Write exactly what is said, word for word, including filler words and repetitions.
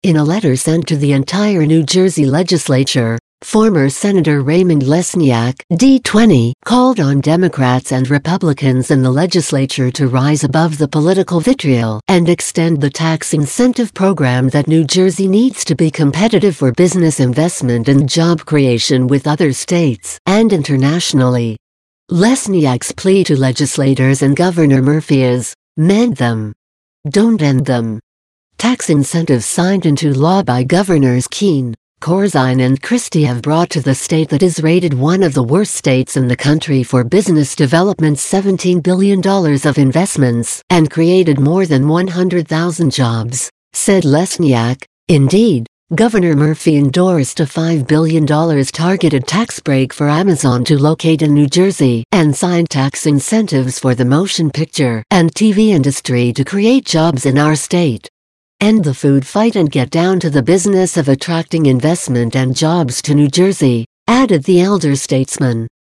In a letter sent to the entire New Jersey legislature, former Senator Raymond Lesniak, D twenty, called on Democrats and Republicans in the legislature to rise above the political vitriol and extend the tax incentive program that New Jersey needs to be competitive for business investment and job creation with other states and internationally. Lesniak's plea to legislators and Governor Murphy is, mend them. Don't end them. Tax incentives signed into law by Governors Keene, Corzine and Christie have brought to the state that is rated one of the worst states in the country for business development seventeen billion dollars of investments and created more than one hundred thousand jobs, said Lesniak. Indeed, Governor Murphy endorsed a five billion dollars targeted tax break for Amazon to locate in New Jersey and signed tax incentives for the motion picture and T V industry to create jobs in our state. End the food fight and get down to the business of attracting investment and jobs to New Jersey, added the elder statesman.